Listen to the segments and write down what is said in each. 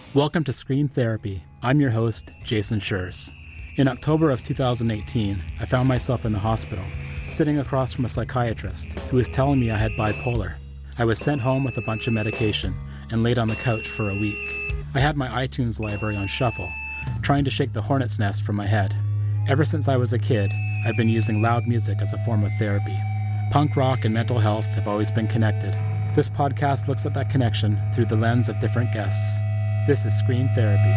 Welcome to Screen Therapy. I'm your host, Jason Schurz. In October of 2018, I found myself in the hospital, sitting across from a psychiatrist who was telling me I had bipolar. I was sent home with a bunch of medication and laid on the couch for a week. I had my iTunes library on shuffle, trying to shake the hornet's nest from my head. Ever since I was a kid, I've been using loud music as a form of therapy. Punk rock and mental health have always been connected. This podcast looks at that connection through the lens of different guests. This is Screen Therapy.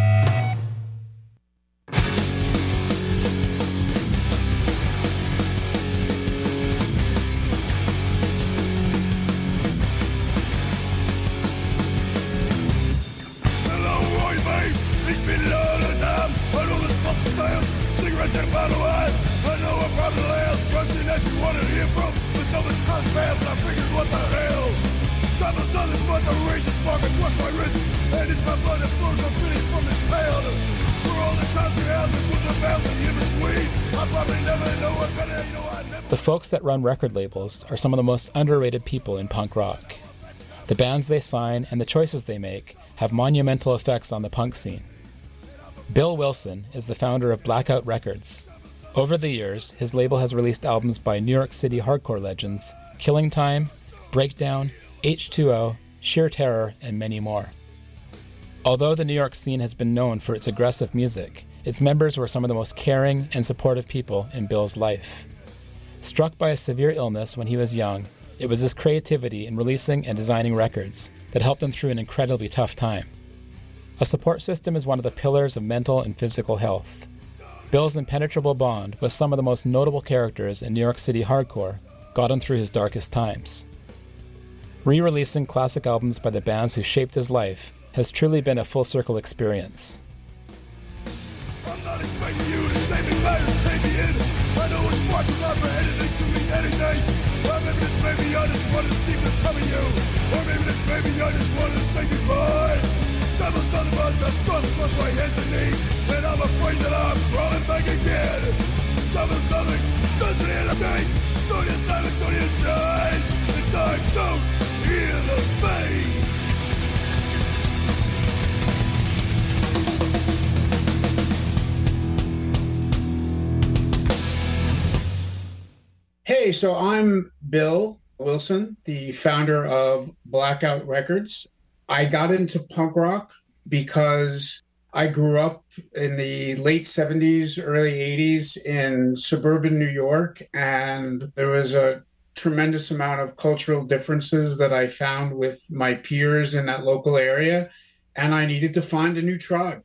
The folks that run record labels are some of the most underrated people in punk rock. The bands they sign and the choices they make have monumental effects on the punk scene. Bill Wilson is the founder of Blackout Records. Over the years, his label has released albums by New York City hardcore legends Killing Time, Breakdown, H2O, Sheer Terror, and many more. Although the New York scene has been known for its aggressive music, its members were some of the most caring and supportive people in Bill's life. Struck by a severe illness when he was young, it was his creativity in releasing and designing records that helped him through an incredibly tough time. A support system is one of the pillars of mental and physical health. Bill's impenetrable bond with some of the most notable characters in New York City hardcore got him through his darkest times. Re-releasing classic albums by the bands who shaped his life has truly been a full-circle experience. I'm not expecting you to take me back and take me in. I know it's watching out for anything to mean anything. Or maybe this maybe I just wanted to see what's coming you. Or maybe this maybe I just wanted to say goodbye. Time was something about the struggle across my hands and knees. And I'm afraid that I'm crawling back again. Time was nothing, doesn't hear the pain. Don't you time it, don't you die. It's I don't hear the pain. Hey, so I'm Bill Wilson, the founder of Blackout Records. I got into punk rock because I grew up in the late 70s, early 80s in suburban New York, and there was a tremendous amount of cultural differences that I found with my peers in that local area, and I needed to find a new tribe.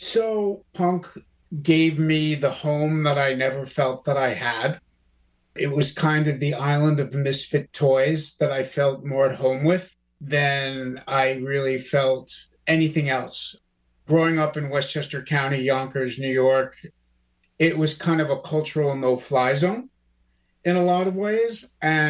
So punk gave me the home that I never felt that I had. It was kind of the island of misfit toys that I felt more at home with than I really felt anything else. Growing up in Westchester County, Yonkers, New York, it was kind of a cultural no-fly zone in a lot of ways.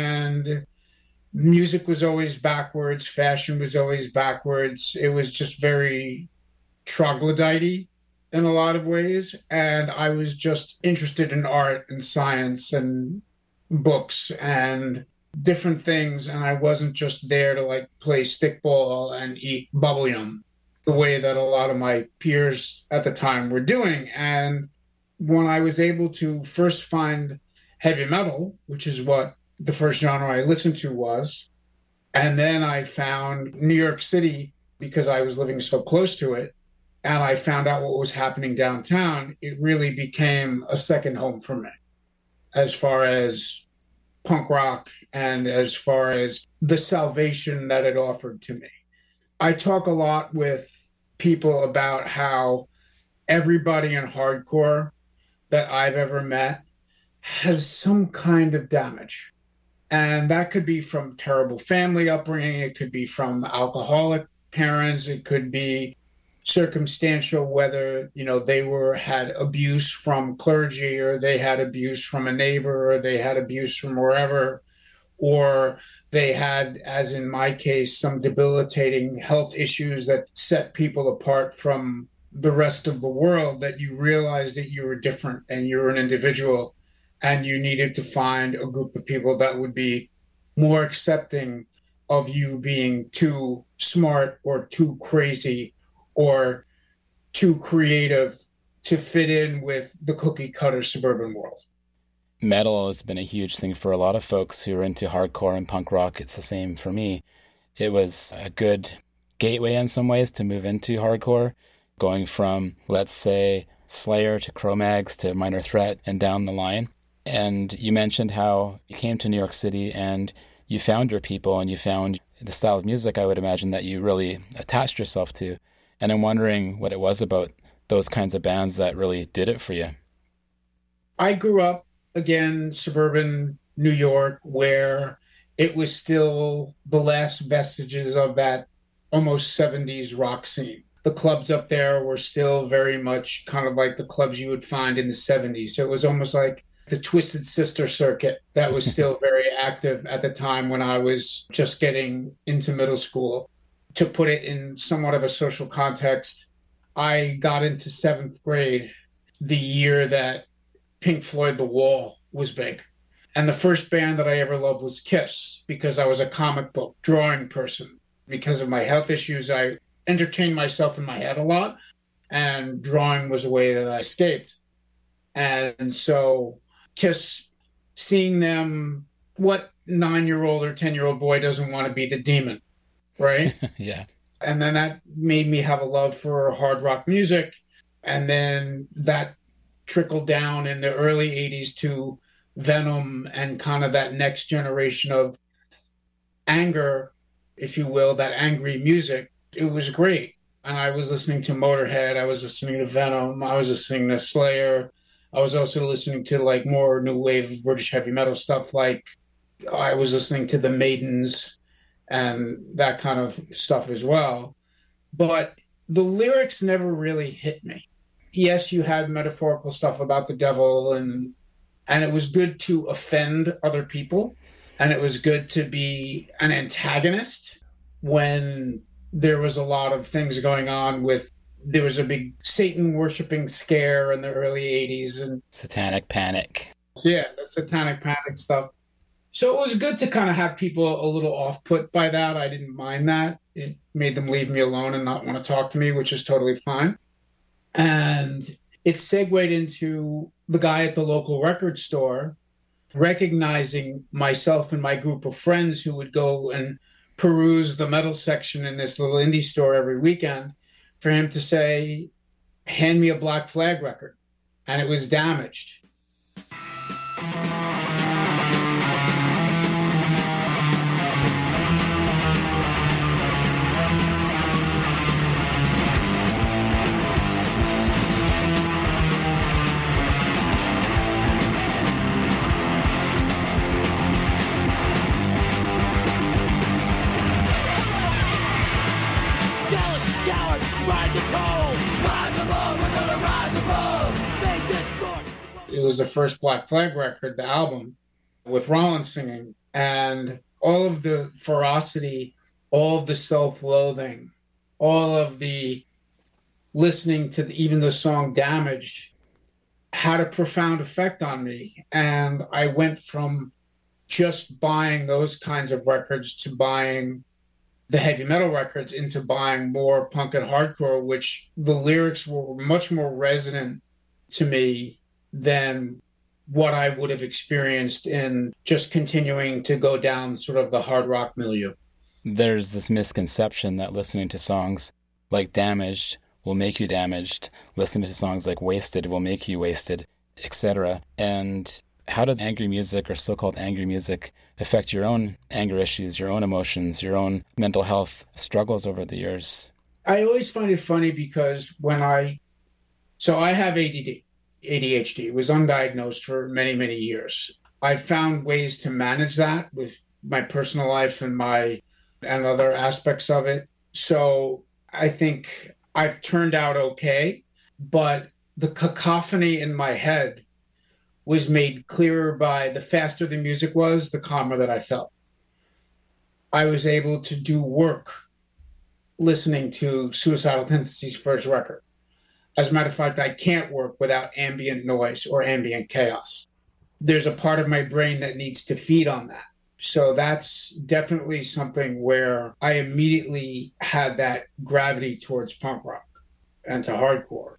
And music was always backwards. Fashion was always backwards. It was just very troglodyte-y in a lot of ways. And I was just interested in art and science and books and different things, and I wasn't just there to play stickball and eat bubblegum the way that a lot of my peers at the time were doing. And when I was able to first find heavy metal, which is what the first genre I listened to was, and then I found New York City because I was living so close to it, and I found out what was happening downtown, it really became a second home for me as far as punk rock and as far as the salvation that it offered to me. I talk a lot with people about how everybody in hardcore that I've ever met has some kind of damage. And that could be from terrible family upbringing. It could be from alcoholic parents. It could be circumstantial, whether they had abuse from clergy, or they had abuse from a neighbor, or they had abuse from wherever, or they had, as in my case, some debilitating health issues that set people apart from the rest of the world, that you realized that you were different and you were an individual, and you needed to find a group of people that would be more accepting of you being too smart or too crazy or too creative to fit in with the cookie cutter suburban world. Metal has been a huge thing for a lot of folks who are into hardcore and punk rock. It's the same for me. It was a good gateway in some ways to move into hardcore, going from, let's say, Slayer to Cro-Mags to Minor Threat and down the line. And you mentioned how you came to New York City and you found your people and you found the style of music, I would imagine, that you really attached yourself to. And I'm wondering what it was about those kinds of bands that really did it for you. I grew up, again, suburban New York, where it was still the last vestiges of that almost 70s rock scene. The clubs up there were still very much kind of like the clubs you would find in the 70s. So it was almost like the Twisted Sister circuit that was still very active at the time when I was just getting into middle school. To put it in somewhat of a social context, I got into 7th grade the year that Pink Floyd The Wall was big. And the first band that I ever loved was Kiss, because I was a comic book drawing person. Because of my health issues, I entertained myself in my head a lot, and drawing was a way that I escaped. And so Kiss, seeing them, what 9-year-old or 10-year-old boy doesn't want to be the demon, right? Yeah. And then that made me have a love for hard rock music. And then that trickled down in the early 80s to Venom and kind of that next generation of anger, if you will, that angry music. It was great. And I was listening to Motorhead. I was listening to Venom. I was listening to Slayer. I was also listening to like more new wave British heavy metal stuff. Like I was listening to the Maidens and that kind of stuff as well. But the lyrics never really hit me. Yes, you had metaphorical stuff about the devil, and it was good to offend other people, and it was good to be an antagonist when there was a lot of things going on with, there was a big Satan worshiping scare in the early 80s. And Satanic Panic. Yeah, the Satanic Panic stuff. So it was good to kind of have people a little off-put by that. I didn't mind that. It made them leave me alone and not want to talk to me, which is totally fine. And it segued into the guy at the local record store recognizing myself and my group of friends who would go and peruse the metal section in this little indie store every weekend, for him to say, hand me a Black Flag record. And it was Damaged. It was the first Black Flag record, the album, with Rollins singing, and all of the ferocity, all of the self-loathing, all of the listening to even the song Damaged had a profound effect on me. And I went from just buying those kinds of records to buying the heavy metal records into buying more punk and hardcore, which the lyrics were much more resonant to me than what I would have experienced in just continuing to go down sort of the hard rock milieu. There's this misconception that listening to songs like Damaged will make you damaged, listening to songs like Wasted will make you wasted, etc. And how did angry music, or so-called angry music, affect your own anger issues, your own emotions, your own mental health struggles over the years? I always find it funny because I have ADHD, was undiagnosed for many, many years. I've found ways to manage that with my personal life and other aspects of it. So I think I've turned out okay, but the cacophony in my head was made clearer by the faster the music was, the calmer that I felt. I was able to do work listening to Suicidal Tendencies' first record. As a matter of fact, I can't work without ambient noise or ambient chaos. There's a part of my brain that needs to feed on that. So that's definitely something where I immediately had that gravity towards punk rock. and to hardcore.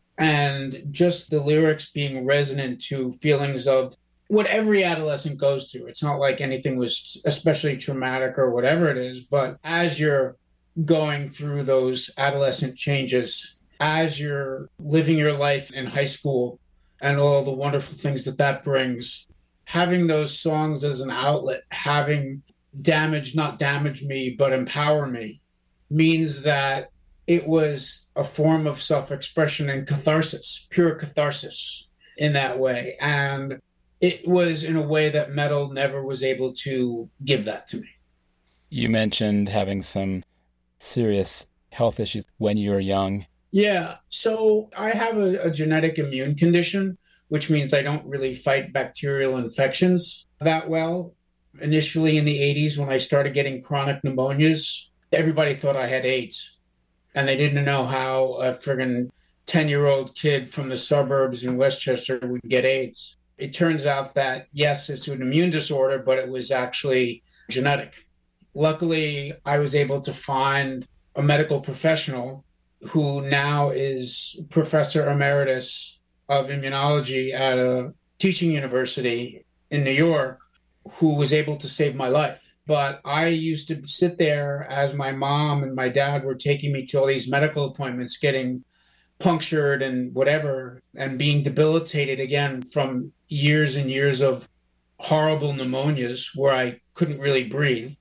And just the lyrics being resonant to feelings of what every adolescent goes through. It's not like anything was especially traumatic or whatever it is, but as you're going through those adolescent changes, as you're living your life in high school and all the wonderful things that that brings, having those songs as an outlet, having damage not damage me, but empower me, means that it was a form of self-expression and catharsis, pure catharsis in that way. And it was in a way that metal never was able to give that to me. You mentioned having some serious health issues when you were young. Yeah, so I have a genetic immune condition, which means I don't really fight bacterial infections that well. Initially in the 80s, when I started getting chronic pneumonias, everybody thought I had AIDS. And they didn't know how a friggin' 10-year-old kid from the suburbs in Westchester would get AIDS. It turns out that, yes, it's an immune disorder, but it was actually genetic. Luckily, I was able to find a medical professional who now is professor emeritus of immunology at a teaching university in New York, who was able to save my life. But I used to sit there as my mom and my dad were taking me to all these medical appointments, getting punctured and whatever, and being debilitated again from years and years of horrible pneumonias where I couldn't really breathe.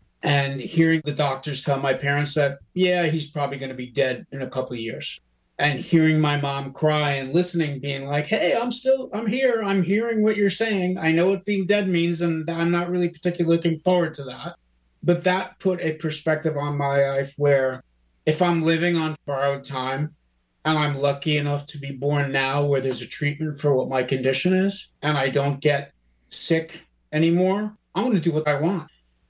And hearing the doctors tell my parents that, yeah, he's probably going to be dead in a couple of years. And hearing my mom cry and listening, being like, hey, I'm here. I'm hearing what you're saying. I know what being dead means, and I'm not really particularly looking forward to that. But that put a perspective on my life where if I'm living on borrowed time and I'm lucky enough to be born now where there's a treatment for what my condition is and I don't get sick anymore, I'm going to do what I want.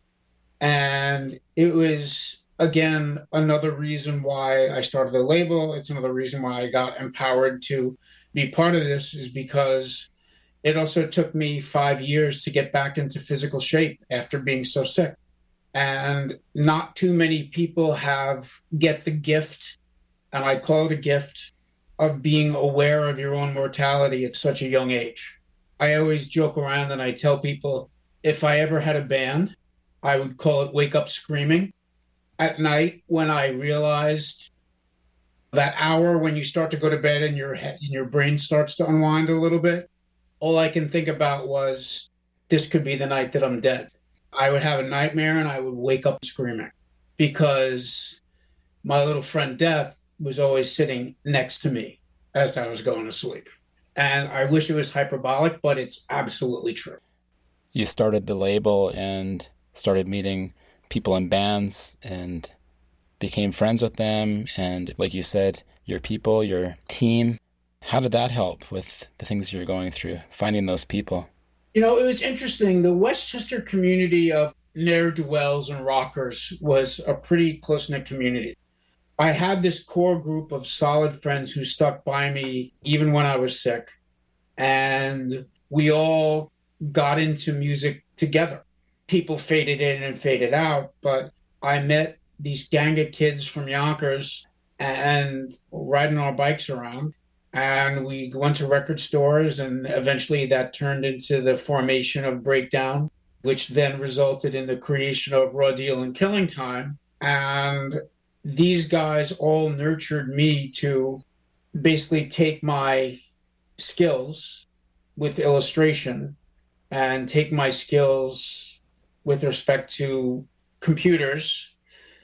And it was, again, another reason why I started the label. It's another reason why I got empowered to be part of this, is because it also took me 5 years to get back into physical shape after being so sick. And not too many people get the gift, and I call it a gift, of being aware of your own mortality at such a young age. I always joke around and I tell people, if I ever had a band, I would call it Wake Up Screaming. At night, when I realized that hour when you start to go to bed and your brain starts to unwind a little bit, all I can think about was, this could be the night that I'm dead. I would have a nightmare and I would wake up screaming because my little friend Death was always sitting next to me as I was going to sleep. And I wish it was hyperbolic, but it's absolutely true. You started the label and started meeting people in bands and became friends with them. And like you said, your people, your team. How did that help with the things you're going through, finding those people? You know, it was interesting. The Westchester community of ne'er-do-wells and rockers was a pretty close-knit community. I had this core group of solid friends who stuck by me even when I was sick. And we all got into music together. People faded in and faded out, but I met these gang of kids from Yonkers and riding our bikes around. And we went to record stores, and eventually that turned into the formation of Breakdown, which then resulted in the creation of Raw Deal and Killing Time. And these guys all nurtured me to basically take my skills with illustration and take my skills with respect to computers,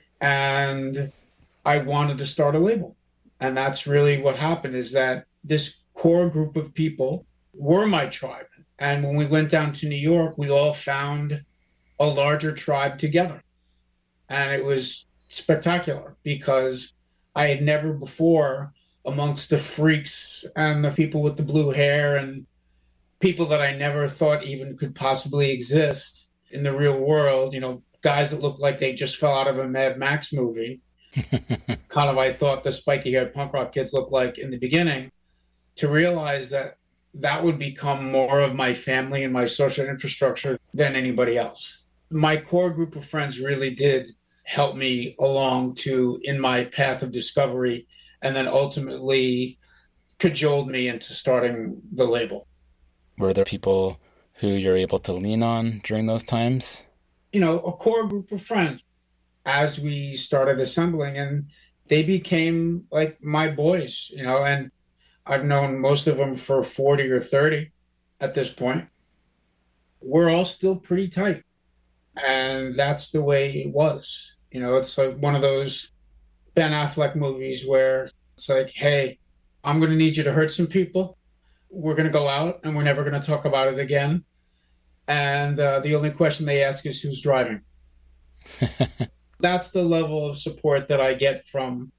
and I wanted to start a label. And that's really what happened, is that this core group of people were my tribe. And when we went down to New York, we all found a larger tribe together. And it was spectacular because I had never before, amongst the freaks and the people with the blue hair and people that I never thought even could possibly exist in the real world, you know, guys that looked like they just fell out of a Mad Max movie. Kind of I thought the spiky-haired punk rock kids looked like in the beginning, to realize that that would become more of my family and my social infrastructure than anybody else. My core group of friends really did help me along in my path of discovery and then ultimately cajoled me into starting the label. Were there people who you're able to lean on during those times? You know, a core group of friends as we started assembling, and they became like my boys, you know, and I've known most of them for 40 or 30 at this point. We're all still pretty tight. And that's the way it was. You know, it's like one of those Ben Affleck movies where it's like, hey, I'm going to need you to hurt some people. We're going to go out and we're never going to talk about it again. And the only question they ask is who's driving. That's the level of support that I get from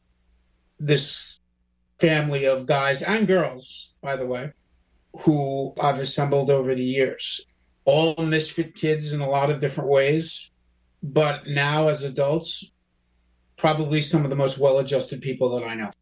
this family of guys and girls, by the way, who I've assembled over the years. All misfit kids in a lot of different ways, but now as adults, probably some of the most well-adjusted people that I know.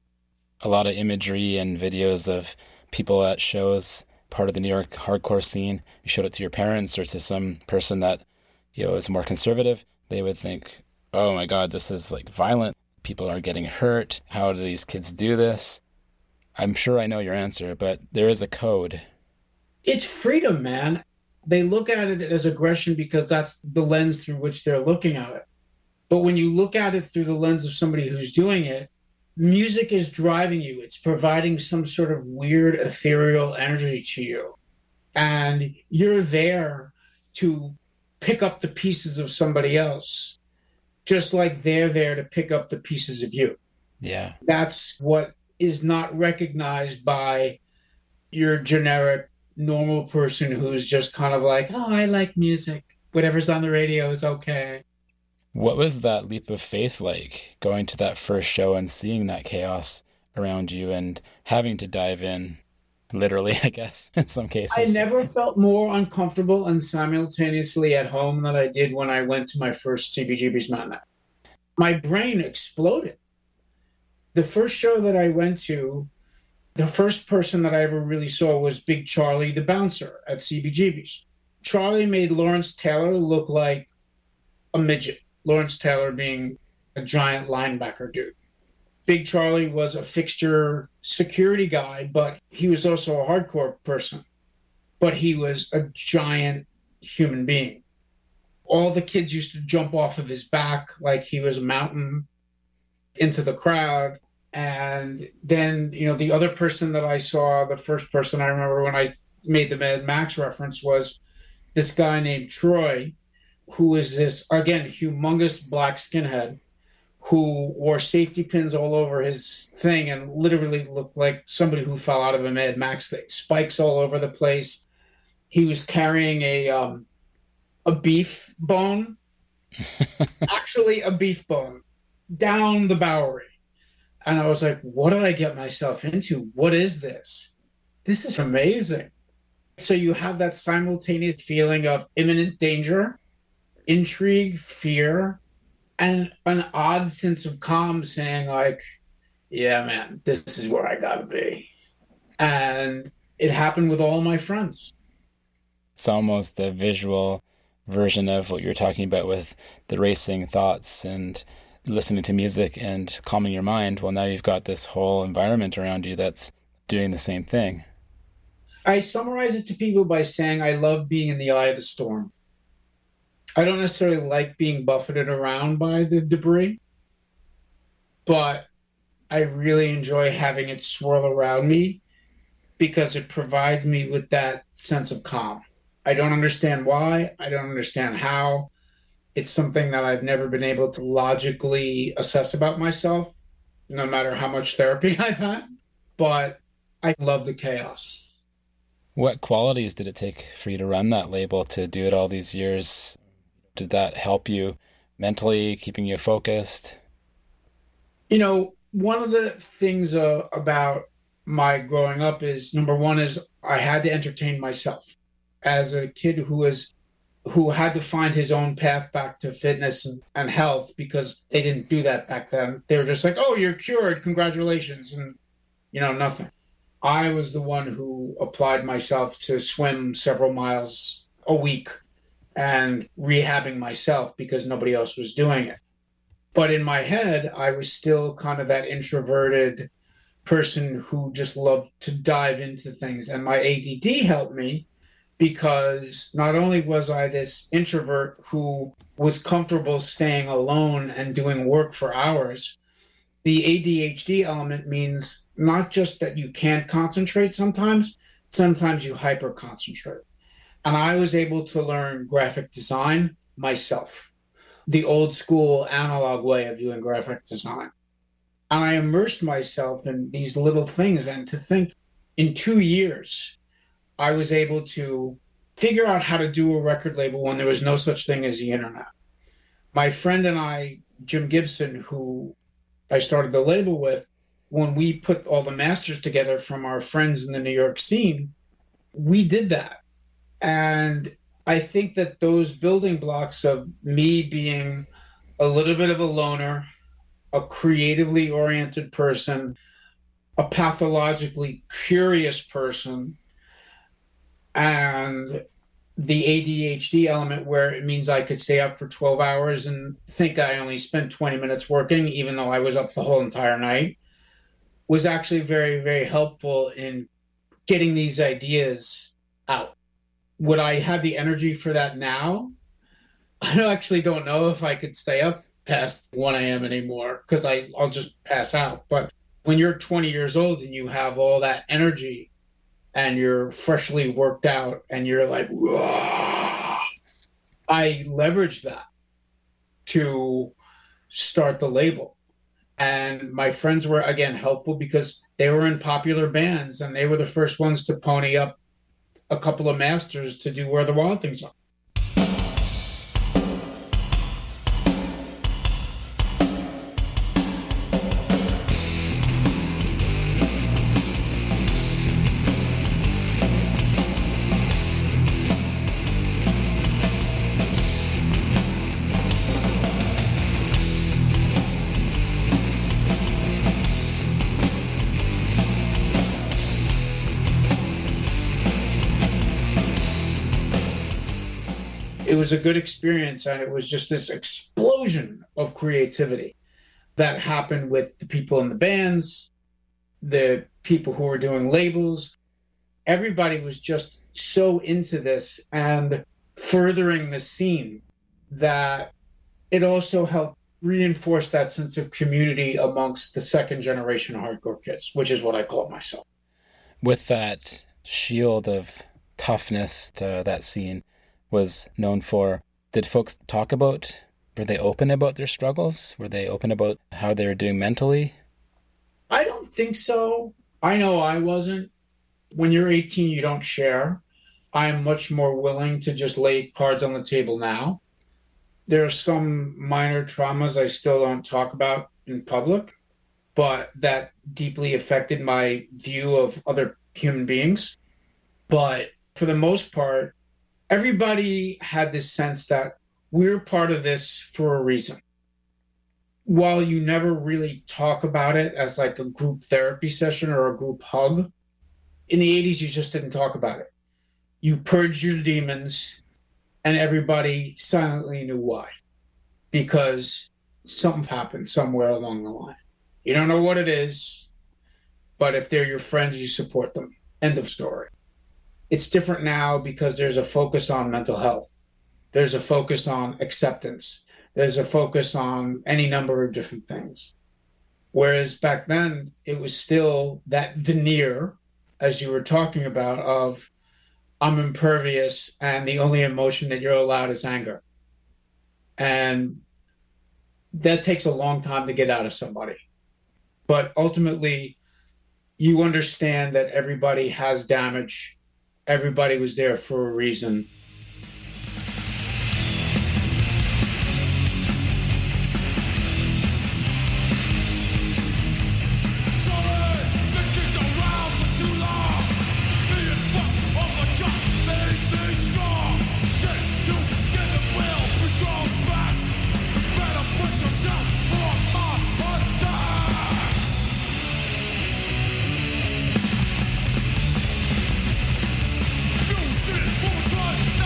A lot of imagery and videos of people at shows, part of the New York hardcore scene. You showed it to your parents or to some person that, you know, is more conservative. They would think, oh my God, this is like violent. People are getting hurt. How do these kids do this? I'm sure I know your answer, but there is a code. It's freedom, man. They look at it as aggression because that's the lens through which they're looking at it. But when you look at it through the lens of somebody who's doing it, music is driving you. It's providing some sort of weird ethereal energy to you. And you're there to pick up the pieces of somebody else, just like they're there to pick up the pieces of you. Yeah. That's what is not recognized by your generic normal person who's just kind of like, oh, I like music. Whatever's on the radio is okay. What was that leap of faith like, going to that first show and seeing that chaos around you and having to dive in, literally, I guess, in some cases? I never felt more uncomfortable and simultaneously at home than I did when I went to my first CBGB's Matinee. My brain exploded. The first show that I went to, the first person that I ever really saw was Big Charlie, the bouncer at CBGB's. Charlie made Lawrence Taylor look like a midget, Lawrence Taylor being a giant linebacker dude. Big Charlie was a fixture security guy, but he was also a hardcore person. But he was a giant human being. All the kids used to jump off of his back like he was a mountain into the crowd. And then, you know, the other person that I saw, the first person I remember when I made the Mad Max reference was this guy named Troy, who is this, again, humongous black skinhead who wore safety pins all over his thing and literally looked like somebody who fell out of a Mad Max thing. Spikes all over the place. He was carrying a beef bone, actually a beef bone, down the Bowery. And I was like, what did I get myself into? What is this? This is amazing. So you have that simultaneous feeling of imminent danger, intrigue, fear, and an odd sense of calm saying like, yeah, man, this is where I gotta be. And it happened with all my friends. It's almost a visual version of what you're talking about with the racing thoughts and listening to music and calming your mind. Well, now you've got this whole environment around you that's doing the same thing. I summarize it to people by saying I love being in the eye of the storm. I don't necessarily like being buffeted around by the debris, but I really enjoy having it swirl around me because it provides me with that sense of calm. I don't understand why. I don't understand how. It's something that I've never been able to logically assess about myself, no matter how much therapy I've had. But I love the chaos. What qualities did it take for you to run that label, to do it all these years? Did that help you mentally, keeping you focused? You know, one of the things about my growing up is, number one, is I had to entertain myself. As a kid who had to find his own path back to fitness and health, because they didn't do that back then. They were just like, oh, you're cured, congratulations, and, you know, nothing. I was the one who applied myself to swim several miles a week and rehabbing myself because nobody else was doing it. But in my head, I was still kind of that introverted person who just loved to dive into things. And my ADD helped me because not only was I this introvert who was comfortable staying alone and doing work for hours, the ADHD element means not just that you can't concentrate sometimes you hyper concentrate. And I was able to learn graphic design myself, the old school analog way of doing graphic design. And I immersed myself in these little things. And to think in 2 years, I was able to figure out how to do a record label when there was no such thing as the internet. My friend and I, Jim Gibson, who I started the label with, when we put all the masters together from our friends in the New York scene, we did that. And I think that those building blocks of me being a little bit of a loner, a creatively oriented person, a pathologically curious person, and the ADHD element where it means I could stay up for 12 hours and think I only spent 20 minutes working, even though I was up the whole entire night, was actually very, very helpful in getting these ideas out. Would I have the energy for that now? I actually don't know if I could stay up past 1 a.m. anymore because I'll just pass out. But when you're 20 years old and you have all that energy and you're freshly worked out and you're like, whoa, I leveraged that to start the label. And my friends were, again, helpful because they were in popular bands and they were the first ones to pony up a couple of masters to do Where the Wild Things Are. It was a good experience, and it was just this explosion of creativity that happened with the people in the bands, the people who were doing labels. Everybody was just so into this and furthering the scene that it also helped reinforce that sense of community amongst the second generation hardcore kids, which is what I call myself. With that shield of toughness that scene was known for, did folks talk about, were they open about their struggles? Were they open about how they were doing mentally? I don't think so. I know I wasn't. When you're 18, you don't share. I'm much more willing to just lay cards on the table now. There are some minor traumas I still don't talk about in public, but that deeply affected my view of other human beings. But for the most part, everybody had this sense that we're part of this for a reason. While you never really talk about it as like a group therapy session or a group hug, in the 80s, you just didn't talk about it. You purged your demons, and everybody silently knew why. Because something happened somewhere along the line. You don't know what it is, but if they're your friends, you support them. End of story. It's different now because there's a focus on mental health. There's a focus on acceptance. There's a focus on any number of different things. Whereas back then, it was still that veneer, as you were talking about, of I'm impervious and the only emotion that you're allowed is anger. And that takes a long time to get out of somebody. But ultimately, you understand that everybody has damage. Everybody was there for a reason. One more time.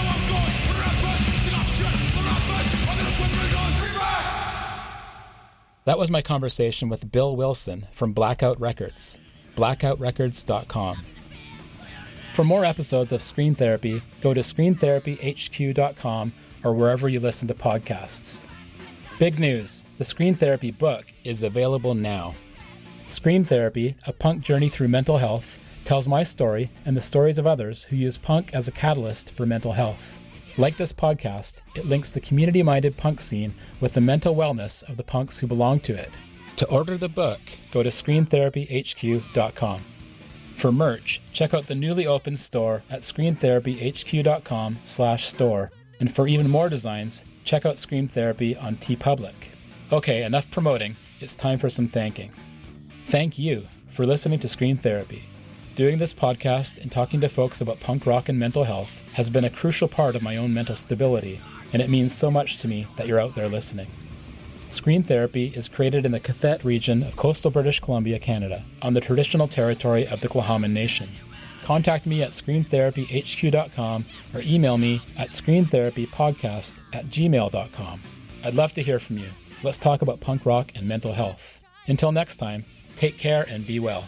That was my conversation with Bill Wilson from Blackout Records, blackoutrecords.com. For more episodes of Screen Therapy, go to screentherapyhq.com or wherever you listen to podcasts. Big news, the Screen Therapy book is available now. Screen Therapy, A Punk Journey Through Mental Health, tells my story and the stories of others who use punk as a catalyst for mental health. Like this podcast, it links the community-minded punk scene with the mental wellness of the punks who belong to it. To order the book, go to screentherapyhq.com. For merch, check out the newly opened store at screentherapyhq.com/store. And for even more designs, check out Screen Therapy on TeePublic. Okay, enough promoting. It's time for some thanking. Thank you for listening to Screen Therapy. Doing this podcast and talking to folks about punk rock and mental health has been a crucial part of my own mental stability, and it means so much to me that you're out there listening. Screen Therapy is created in the Cathet region of coastal British Columbia, Canada, on the traditional territory of the Tla'amin Nation. Contact me at screentherapyhq.com or email me at screentherapypodcast@gmail.com. I'd love to hear from you. Let's talk about punk rock and mental health. Until next time, take care and be well.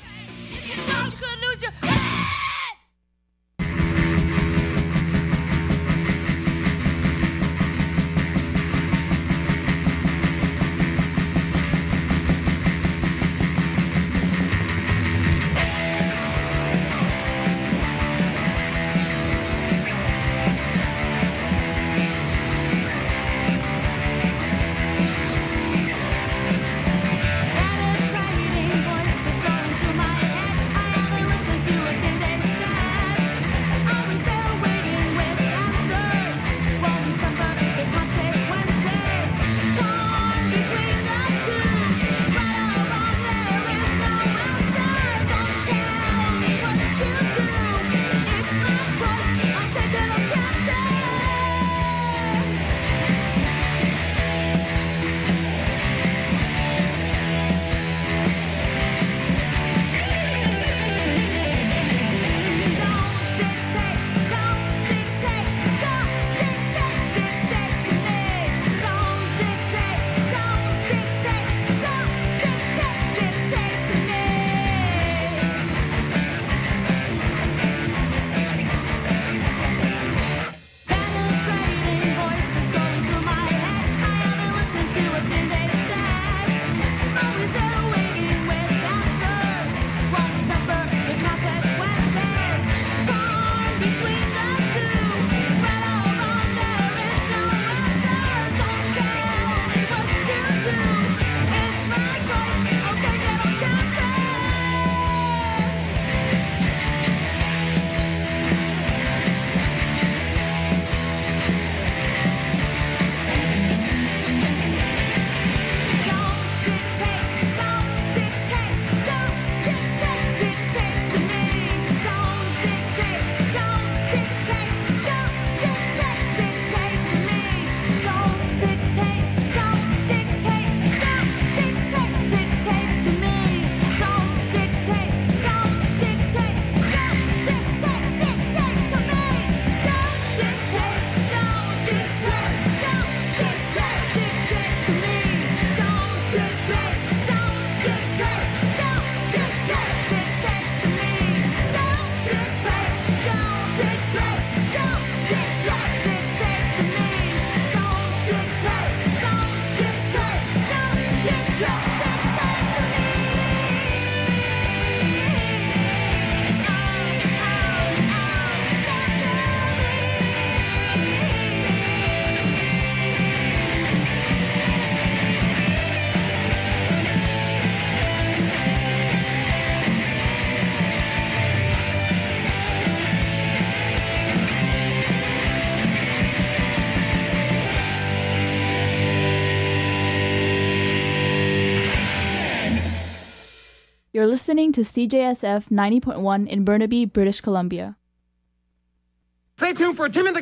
You're listening to CJSF 90.1 in Burnaby, British Columbia. Stay tuned for Tim and the